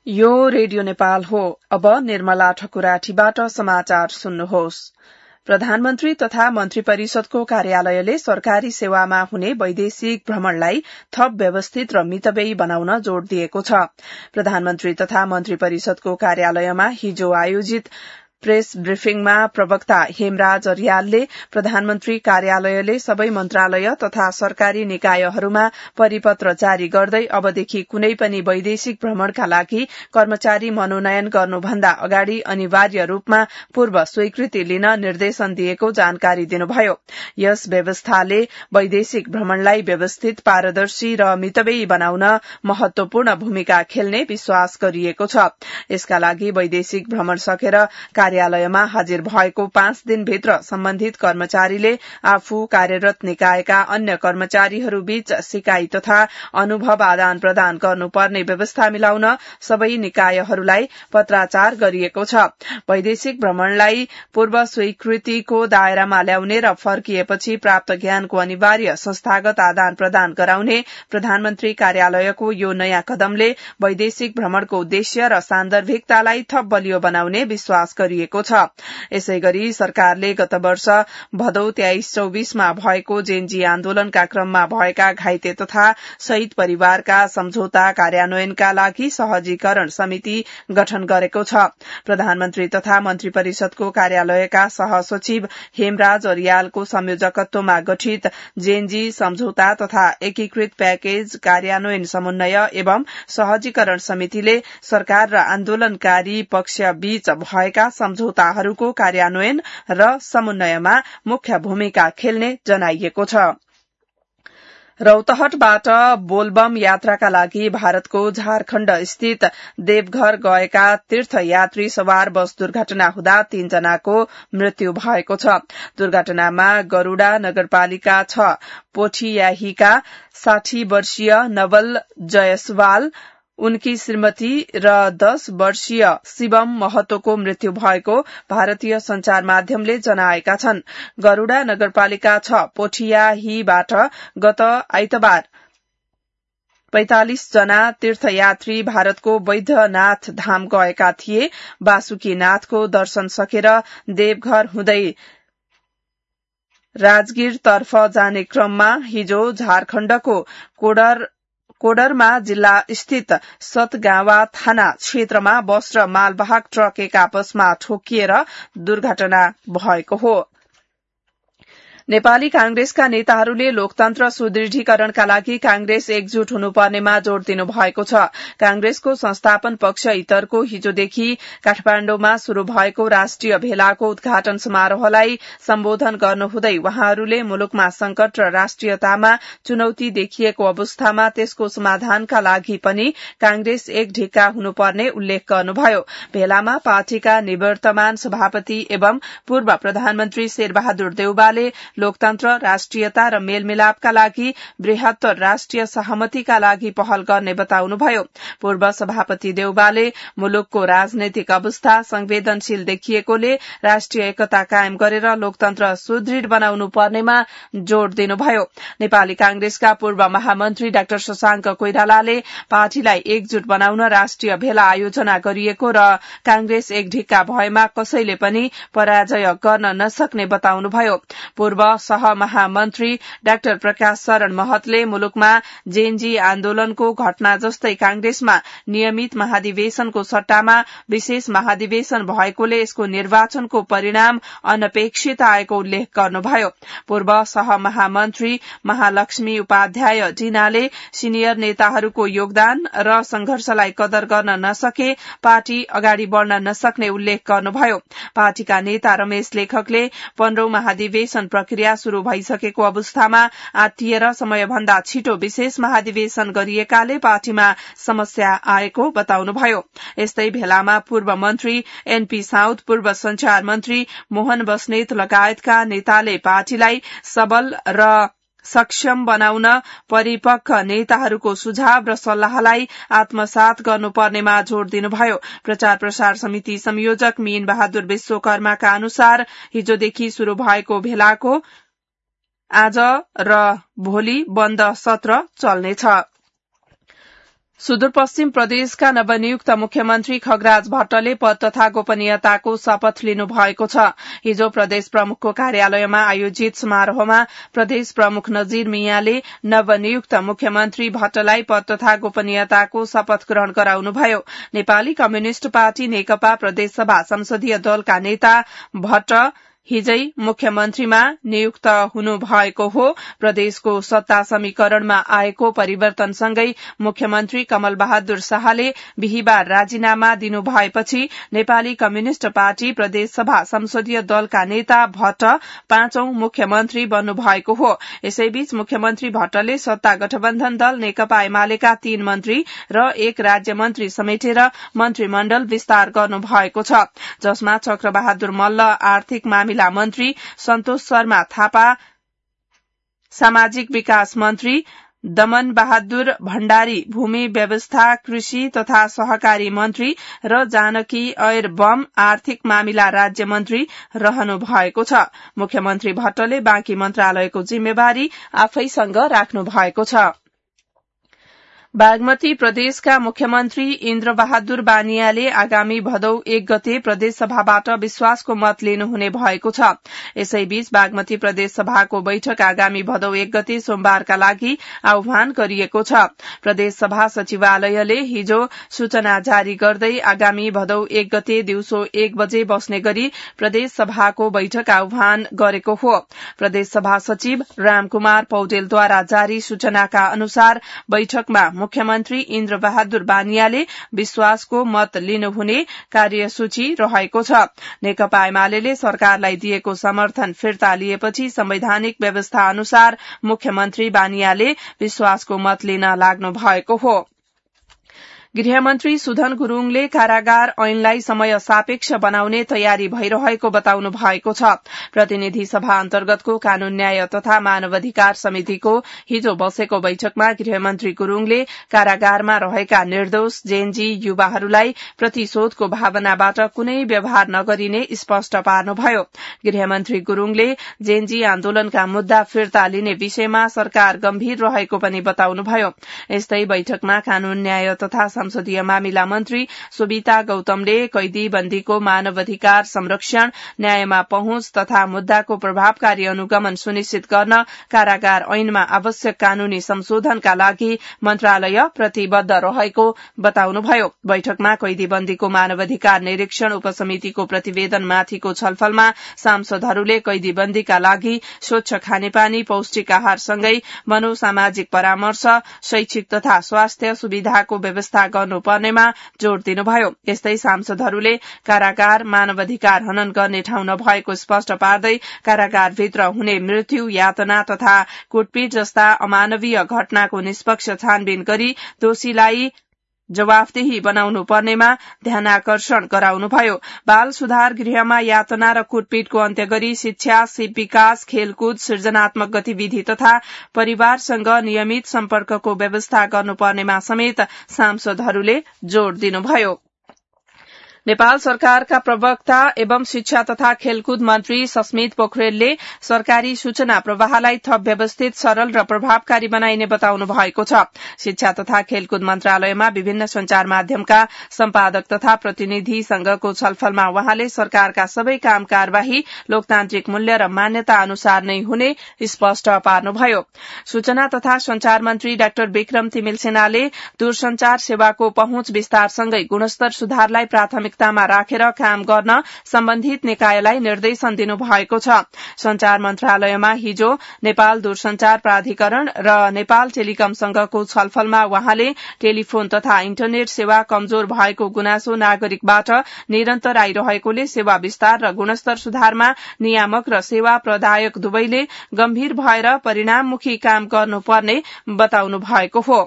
यो रेडियो नेपाल हो। अब निर्मला ठकुराठीबाट समाचार सुन्नुहोस्। प्रधानमन्त्री तथा मन्त्री परिषदको कार्यालयले सरकारी सेवामा हुने वैदेशिक भ्रमणलाई थप व्यवस्थित र मितव्ययी बनाउन जोड़ दिएको छ। प्रधानमन्त्री तथा मन्त्री परिषदको कार्यालयमा हिजो आयोजित प्रेस ब्रिफिङमा प्रवक्ता हेमराज अर्यालले प्रधानमन्त्री कार्यालयले सबै मन्त्रालय तथा सरकारी निकायहरूमा परिपत्र जारी गर्दै अबदेखि कुनै पनि वैदेशिक भ्रमणका लागि कर्मचारी मनोनयन गर्नुभन्दा अगाडि अनिवार्य रूपमा पूर्व स्वीकृति लिन निर्देशन दिएको जानकारी दिनुभयो। यस व्यवस्थाले वैदेशिक भ्रमणलाई व्यवस्थित, पारदर्शी र मितव्ययी बनाउन महत्वपूर्ण भूमिका खेल्ने विश्वास गरिएको छ। यसका लागि वैदेशिक भ्रमण सकेर कार्यालयमा हाजिर भएको 5 दिनभित्र सम्बन्धित कर्मचारीले आफू कार्यरत निकायका अन्य कर्मचारीहरू बीच सिकाई तथा अनुभव आदान प्रदान गर्नुपर्ने व्यवस्था मिलाउन सबै निकायहरूलाई पत्राचार गरिएको छ। वैदेशिक भ्रमणलाई पूर्व स्वीकृतिको दायरामा ल्याउने र फर्किएपछि प्राप्त ज्ञानको अनिवार्य संस्थागत आदान प्रदान गराउने प्रधानमन्त्री कार्यालयको यो नयाँ कदमले वैदेशिक भ्रमणको उद्देश्य र सान्दर्भिकतालाई थप बलियो बनाउने विश्वास गरिएको छ। यसैगरी सरकारले गत वर्ष भदौ 23-24 मा भएको जेएनजी आन्दोलनका क्रममा भएका घाइते तथा शहीद परिवारका सम्झौता कार्यान्वयनका लागि सहजीकरण समिति गठन गरेको छ। प्रधानमन्त्री तथा मन्त्री परिषदको कार्यालयका सहसचिव हेमराज अर्यालको संयोजकत्वमा गठित जेएनजी सम्झौता तथा एकीकृत प्याकेज कार्यान्वयन समन्वय एवं सहजीकरण समितिले सरकार र आन्दोलनकारी पक्ष बीच भएका सम्झौताहरूको कार्यान्वयन र समन्वयमा मुख्य भूमिका खेल्ने जनाइएको छ। रौतहटबाट बोलबम यात्राका लागि भारतको झारखण्ड स्थित देवघर गएका तीर्थयात्री सवार बस दुर्घटना हुँदा 3 जनाको मृत्यु भएको छ। दुर्घटनामा गरूडा नगरपालिका 6 पोठियाहीका 60 वर्षीय नवल जयसवाल, उनकी श्रीमती र 10 वर्षीय शिवम महतोको मृत्यु भएको भारतीय संचार माध्यमले जनाएका छन्। गरूडा नगरपालिका 6 पोठियाहीबाट गत आइतबार 45 जना तीर्थयात्री भारतको वैद्यनाथ धाम गएका थिए। वासुकीनाथको दर्शन सकेर देवघर हुँदै राजगीरतर्फ जाने क्रममा हिजो झारखण्डको कोडरमा जिल्ला स्थित सतगावा थाना क्षेत्रमा बस र मालवाहक ट्रक एक आपसमा ठोकिएर दुर्घटना भएको हो। नेपाली कांग्रेसका नेताहरूले लोकतन्त्र सुदृढीकरणका लागि कांग्रेस एकजुट हुनुपर्नेमा जोड़ दिनु भएको छ। कांग्रेसको संस्थापन पक्ष इतरको हिजोदेखि काठमाण्डुमा शुरू भएको राष्ट्रिय भेलाको उद्घाटन समारोहलाई सम्बोधन गर्नुहुँदै वहाँहरूले मुलुकमा संकट र राष्ट्रियतामा चुनौती देखिएको अवस्थामा त्यसको समाधानका लागि पनि कांग्रेस एक ढिक्का हुनुपर्ने उल्लेख गर्नुभयो। भेलामा पार्टीका निवर्तमान सभापति एवं पूर्व प्रधानमन्त्री शेरबहादुर देउवाले लोकतन्त्र, राष्ट्रियता र मेलमिलापका लागि बृहत्तर राष्ट्रिय सहमतिका लागि पहल गर्ने बताउनुभयो। पूर्व सभापति देउवाले मुलुकको राजनैतिक अवस्था संवेदनशील देखिएकोले राष्ट्रिय एकता कायम गरेर लोकतन्त्र सुदृढ़ बनाउनु पर्नेमा जोड़ दिनुभयो। नेपाली कांग्रेसका पूर्व महामन्त्री डाक्टर शशांक कोइरालाले पार्टीलाई एकजुट बनाउन राष्ट्रिय भेला आयोजना गरिएको र कांग्रेस एक ढिक्का भएमा कसैले पनि पराजय गर्न नसक्ने बताउनुभयो। पूर्व सहमहामन्त्री डाक्टर प्रकाश शरण महतले मुलुकमा जेएनजी आन्दोलनको घटना जस्तै कांग्रेसमा नियमित महाधिवेशनको सट्टामा विशेष महाधिवेशन भएकोले यसको निर्वाचनको परिणाम अनपेक्षित आएको उल्लेख गर्नुभयो। पूर्व सहमहामन्त्री महालक्ष्मी उपाध्याय जीनाले सिनियर नेताहरूको योगदान र संघर्षलाई कदर गर्न नसके पार्टी अगाडि बढ़न नसक्ने उल्लेख गर्नुभयो। पार्टीका नेता रमेश लेखकले 15औं महाधिवेशन प्रक्रिया शुरू भइसकेको अवस्थामा आत्तिएर समयभन्दा छिटो विशेष महाधिवेशन गरिएकाले पार्टीमा समस्या आएको बताउनुभयो। यस्तै भेलामा पूर्व मन्त्री एनपी साउद, पूर्व संचार मन्त्री मोहन बस्नेत लगायतका नेताले पार्टीलाई सबल र सक्षम बनाउन परिपक्व नेताहरूको सुझाव र सल्लाहलाई आत्मसात गर्नुपर्नेमा जोड़ दिनुभयो। प्रचार प्रसार समिति संयोजक मीन बहादुर विश्वकर्माका अनुसार हिजोदेखि शुरू भएको भेलाको आज र भोलि बन्द सत्र चल्नेछ। सुदूरपश्चिम प्रदेशका नवनियुक्त मुख्यमन्त्री खगराज भट्टले पद तथा गोपनीयताको शपथ लिनु भएको छ। हिजो प्रदेश प्रमुखको कार्यालयमा आयोजित समारोहमा प्रदेश प्रमुख नजीर मियाले नवनियुक्त मुख्यमन्त्री भट्टलाई पद तथा गोपनीयताको शपथ ग्रहण गराउनुभयो। नेपाली कम्युनिष्ट पार्टी नेकपा प्रदेशसभा संसदीय दलका नेता भट्ट हिजै मुख्यमन्त्रीमा नियुक्त हुनु भएको हो। प्रदेशको सत्ता समीकरणमा आएको परिवर्तनसँगै मुख्यमन्त्री कमल बहादुर शाहले बिहिबार राजीनामा दिनु भएपछि नेपाली कम्युनिष्ट पार्टी प्रदेशसभा संसदीय दलका नेता भट्ट 5औं मुख्यमन्त्री बन्नु भएको हो। यसैबीच मुख्यमन्त्री भट्टले सत्ता गठबन्धन दल नेकपा एमालेका 3 मन्त्री र 1 राज्य मन्त्री समेटेर मन्त्रीमण्डल विस्तार गर्नु भएको छ, जसमा चक्रबहादुर मल्ल आर्थिक मामिला मन्त्री, सन्तोष शर्मा थापा सामाजिक विकास मन्त्री, दमन बहादुर भण्डारी भूमि व्यवस्था कृषि तथा सहकारी मन्त्री र जानकी ऐर बम आर्थिक मामिला राज्य मन्त्री रहनु भएको छ। मुख्यमन्त्री भट्टले बाँकी मन्त्रालयको जिम्मेवारी आफैसँग राख्नु भएको छ। बागमती प्रदेशका मुख्यमन्त्री इन्द्र बहादुर बानियाले आगामी भदौ 1 गते प्रदेशसभाबाट विश्वासको मत लिनुहुने भएको छ। यसैबीच बागमती प्रदेशसभाको बैठक आगामी भदौ 1 गते सोमबारका लागि आह्वान गरिएको छ। प्रदेशसभा सचिवालयले हिजो सूचना जारी गर्दै आगामी भदौ 1 गते दिउँसो 1 बजे बस्ने गरी प्रदेशसभाको बैठक आह्वान गरेको हो। प्रदेशसभा सचिव रामकुमार पौडेलद्वारा जारी सूचनाका अनुसार बैठकमा मुख्यमन्त्री इन्द्र बहादुर बानियाले विश्वासको मत लिनुहुने कार्यसूची रहेको छ। नेकपा एमाले सरकारलाई दिएको समर्थन फिर्ता लिएपछि संवैधानिक व्यवस्था अनुसार मुख्यमन्त्री बानियाले विश्वासको मत लिन लाग्नु भएको हो। गृहमन्त्री सुधन गुरूङले कारागार ऐनलाई समय सापेक्ष बनाउने तयारी भइरहेको बताउनु भएको छ। प्रतिनिधि सभा अन्तर्गतको कानून न्याय तथा मानवाधिकार समितिको हिजो बसेको बैठकमा गृहमन्त्री गुरूङले कारागारमा रहेका निर्दोष जेएनजी युवाहरूलाई प्रतिशोधको भावनाबाट कुनै व्यवहार नगरिने स्पष्ट पार्नुभयो। गृहमन्त्री गुरूङले जेएनजी आन्दोलनका मुद्दा फिर्ता लिने विषयमा सरकार गम्भीर रहेको पनि बताउनुभयो। यस्तै बैठकमा कानून न्याय तथा संसदीय मामिला मन्त्री सुबिता गौतमले कैदी बन्दीको मानवाधिकार संरक्षण, न्यायमा पहुँच तथा मुद्दाको प्रभावकारी अनुगमन सुनिश्चित गर्न कारागार ऐनमा आवश्यक कानूनी संशोधनका लागि मन्त्रालय प्रतिबद्ध रहेको बताउनुभयो। बैठकमा कैदी बन्दीको मानवाधिकार निरीक्षण उपसमितिको प्रतिवेदनमाथिको छलफलमा सांसदहरूले कैदी बन्दीका लागि स्वच्छ खानेपानी, पौष्टिक आहारसँगै मनोसामाजिक परामर्श, शैक्षिक तथा स्वास्थ्य सुविधाको व्यवस्था गर्नुपर्नेमा जोड़ दिनुभयो। यस्तै सांसदहरूले कारागार मानवाधिकार हनन गर्ने ठाउँ नभएको स्पष्ट पार्दै कारागारभित्र हुने मृत्यु, यातना तथा कुटपिट जस्ता अमानवीय घटनाको निष्पक्ष छानबिन गरी दोषीलाई जवाफदेही बनाउनु पर्नेमा ध्यानाकर्षण गराउनुभयो। बाल सुधार गृहमा यातना र कुटपिटको अन्त्य गरी शिक्षा, विकास, खेलकुद, सृजनात्मक गतिविधि तथा परिवारसँग नियमित सम्पर्कको व्यवस्था गर्नुपर्नेमा समेत सांसदहरूले जोड़ दिनुभयो। नेपाल सरकारका प्रवक्ता एवं शिक्षा तथा खेलकुद मन्त्री सस्मित पोखरेलले सरकारी सूचना प्रवाहलाई थप व्यवस्थित, सरल र प्रभावकारी बनाइने बताउनु भएको छ। शिक्षा तथा खेलकुद मन्त्रालयमा विभिन्न संचार माध्यमका सम्पादक तथा प्रतिनिधिसँगको छलफलमा उहाँले सरकारका सबै काम कार्यवाही लोकतान्त्रिक मूल्य र मान्यता अनुसार नै हुने स्पष्ट पार्नुभयो। सूचना तथा संचार मन्त्री डाक्टर विक्रम तिमिल सेनाले दूरसंचार सेवाको पहुँच विस्तारसँगै गुणस्तर सुधारलाई प्राथमिकतामा राखेर काम गर्न सम्बन्धित निकायलाई निर्देशन दिनुभएको छ। संचार मन्त्रालयमा हिजो नेपाल दूरसंचार प्राधिकरण र नेपाल टेलिकमसँगको छलफलमा उहाँले टेलिफोन तथा इन्टरनेट सेवा कमजोर भएको गुनासो नागरिकबाट निरन्तर आइरहेकोले सेवा विस्तार र गुणस्तर सुधारमा नियामक र सेवा प्रदायक दुवैले गम्भीर भएर परिणाममुखी काम गर्नुपर्ने बताउनु भएको हो।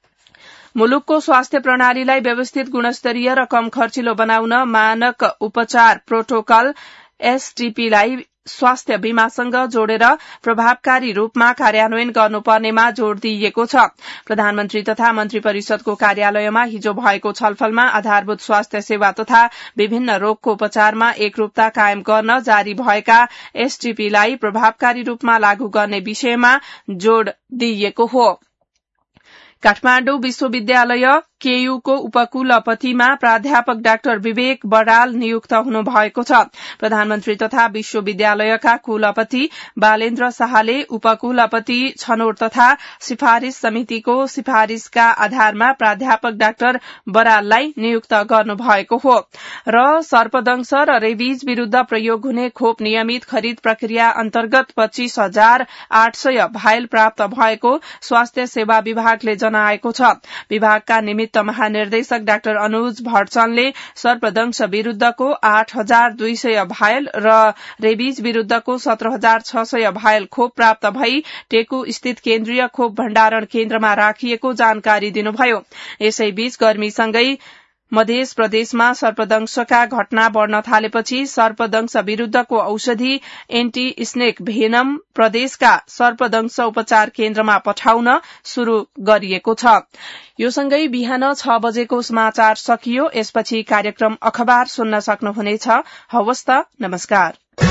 मुलुकको स्वास्थ्य प्रणालीलाई व्यवस्थित, गुणस्तरीय र कम खर्चिलो बनाउन मानक उपचार प्रोटोकल एसटीपीलाई स्वास्थ्य बीमासँग जोडेर प्रभावकारी रूपमा कार्यान्वयन गर्नुपर्नेमा जोड़ दिइएको छ। प्रधानमन्त्री तथा मन्त्री परिषदको कार्यालयमा हिजो भएको छलफलमा आधारभूत स्वास्थ्य सेवा तथा विभिन्न रोगको उपचारमा एकरूपता कायम गर्न जारी भएका एसटीपीलाई प्रभावकारी रूपमा लागू गर्ने विषयमा जोड़ दिइएको हो। काठमाडौँ विश्वविद्यालय केयूको उपकुलपतिमा प्राध्यापक डाक्टर विवेक बडाल नियुक्त हुनु भएको छ। प्रधानमन्त्री तथा विश्वविद्यालयका कुलपति बालेन्द्र शाहले उपकुलपति छनौट तथा सिफारिश समितिको सिफारिशका आधारमा प्राध्यापक डाक्टर बडाललाई नियुक्त गर्नु भएको हो। र सर्पदंश र रेबिज विरूद्ध प्रयोग हुने खोप नियमित खरिद प्रक्रिया अन्तर्गत 25,800 भाइल प्राप्त भएको स्वास्थ्य सेवा विभागले जनाएको छ। विभागका निमित्त महानिर्देशक डाक्टर अनुज भट्टचनले सर्पदंश विरूद्धको 8,200 भाइल र रेबिज विरूद्धको 17,600 भाइल खोप प्राप्त भई टेकु स्थित केन्द्रीय खोप भण्डारण केन्द्रमा राखिएको जानकारी दिनुभयो। यसैबीच गर्मीसँगै मध्य प्रदेशमा सर्पदंशका घटना बढ़न थालेपछि सर्पदंश विरूद्धको औषधि एन्टी स्नेक भेनम प्रदेशका सर्पदंश उपचार केन्द्रमा पठाउन शुरू गरिएको छ। यो सँगै बिहान 6 बजेको समाचार सकियो। यसपछि कार्यक्रम अखबार सुन्न सक्नुहुनेछ। हवस् त, नमस्कार।